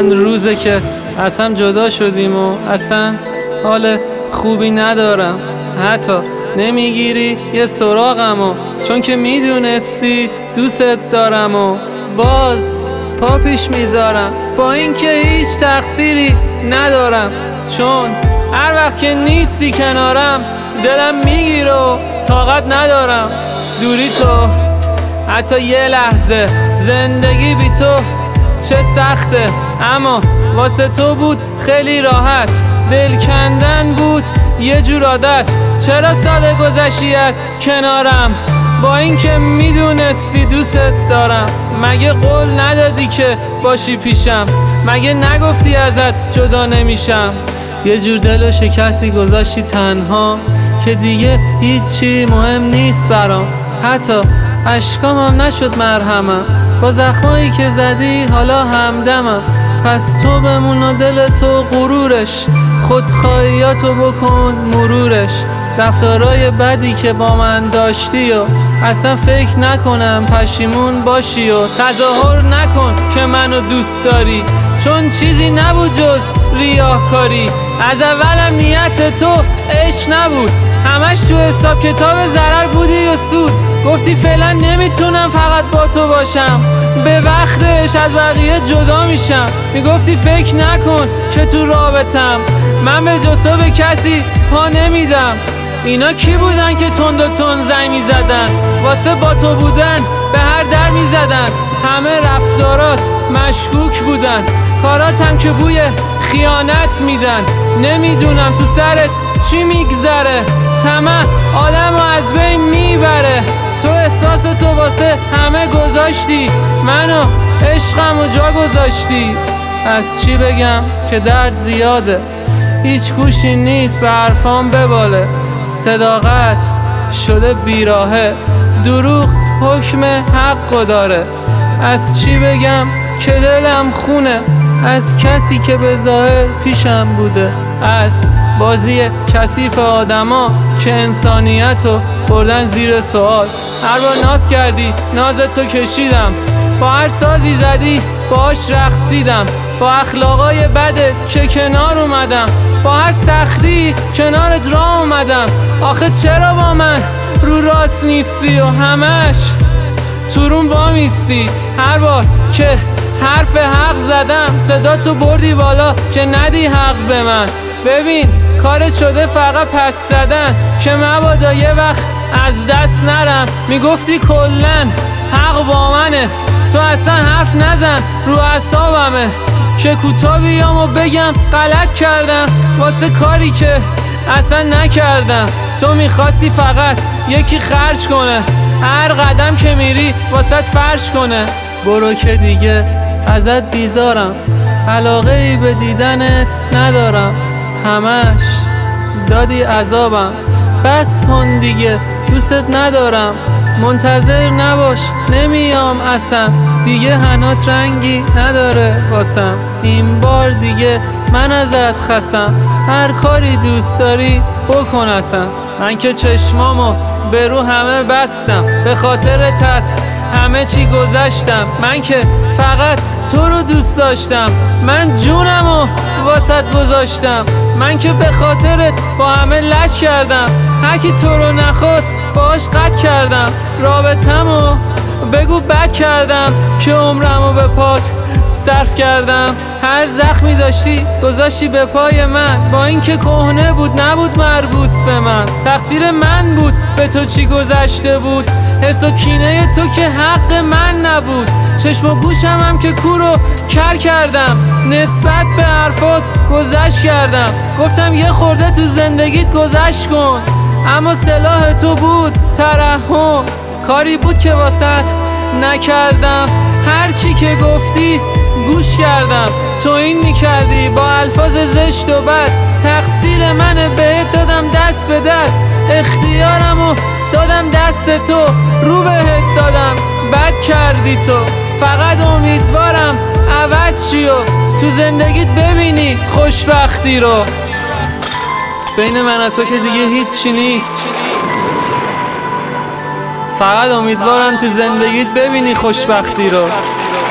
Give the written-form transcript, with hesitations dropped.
چند روزه که از هم جدا شدیم و اصلا حال خوبی ندارم. حتی نمیگیری یه سراغم و چون که میدونستی دوست دارم و باز پا پیش میذارم با اینکه هیچ تقصیری ندارم، چون هر وقت که نیستی کنارم دلم میگیره و طاقت ندارم. دوری تو حتی یه لحظه، زندگی بی تو چه سخته، اما واسه تو بود خیلی راحت. دل کندن بود یه جور عادت، چرا ساده گذشتی از کنارم با اینکه میدونستی دوست دارم؟ مگه قول ندادی که باشی پیشم؟ مگه نگفتی ازت جدا نمیشم؟ یه جور دل شکستی گذاشتی تنها که دیگه هیچی مهم نیست برام، حتی اشکامم نشد مرهمم. با زخمایی که زدی حالا همدمم. پس تو بمون و دل تو غرورش، خودخواهیاتو بکن مرورش. رفتارای بدی که با من داشتی و اصلا فکر نکنم پشیمون باشی و تظاهر نکن که منو دوست داری، چون چیزی نبود جز ریاکاری. از اولم نیت تو عشق نبود، همش تو حساب کتاب ضرر بودی و سود. گفتی فعلا نمیتونم فقط با تو باشم، به وقتش از بقیه جدا میشم. میگفتی فکر نکن که تو رابطم، من به جز تو به کسی پا نمیدم. اینا کی بودن که تند و تند زنگ میزدن واسه با تو بودن به هر در میزدن؟ همه رفتارات مشکوک بودن، کاراتم که بوی خیانت میدن. نمیدونم تو سرت چی میگذره، طمع آدمو از بین میبره. تو احساس تو واسه همه گذاشتی، منو عشقمو جا گذاشتی. از چی بگم که درد زیاده، هیچ گوشی نیست به حرفام بباله. صداقت شده بیراهه، دروغ حکم حقو داره. از چی بگم که دلم خونه، از کسی که به ظاهر پیشم بوده، از بازی کثیف آدما که انسانیتو بردن زیر سوال. هر بار ناز کردی نازتو کشیدم، با هر سازی زدی باش رقصیدم. با اخلاقای بدت که کنار اومدم، با هر سختی کنارت راه اومدم. آخه چرا با من رو راست نیستی و همش تو روم وامیستی؟ هر بار که حرف حق زدم صدا تو بردی بالا که ندی حق به من. ببین کارت شده فقط پس زدن که مبادا یه وقت از دست نرم. میگفتی کلن حق با منه، تو اصلا حرف نزن رو اعصابمه که کوتاه بیام و بگم غلط کردم واسه کاری که اصلا نکردم. تو میخواستی فقط یکی خرج کنه، هر قدم که میری واسه فرش کنه. برو که دیگه ازت بیزارم، علاقه ای به دیدنت ندارم. همش دادی عذابم، بس کن دیگه دوستت ندارم. منتظر نباش نمیام اصلا، دیگه هنات رنگی نداره واسم. این بار دیگه من ازت خستم، هر کاری دوست داری بکن اصلا. من که چشمامو به رو همه بستم، به خاطرت هست همه چی گذشتم. من که فقط تو رو دوست داشتم، من جونمو واسط گذاشتم. من که به خاطرت با همه لش کردم، هر کی تو رو نخواست باش قطع کردم. رابطمو بگو بد کردم که عمرمو به پات صرف کردم. هر زخمی داشتی گذاشتی به پای من، با اینکه کهنه بود نبود مربوط به من. تقصیر من بود به تو چی گذشته بود، حرص و کینه تو که حق من نبود. چشم و گوشم هم که کورو کر کردم، نسبت به حرفات گذشت کردم. گفتم یه خورده تو زندگیت گذشت کن، اما سلاح تو بود ترحم. کاری بود که واسط نکردم، هر چی که گفتی گوش کردم. تو این میکردی با الفاظ زشت و بد، تقصیر منه بهت دادم دست به دست. اختیارمو دادم دست تو، رو بهت دادم بد کردی تو. فقط امیدوارم عوض چی و تو زندگیت ببینی خوشبختی رو. بین من و تو که دیگه هیچی نیست، فقط امیدوارم تو زندگیت ببینی خوشبختی رو.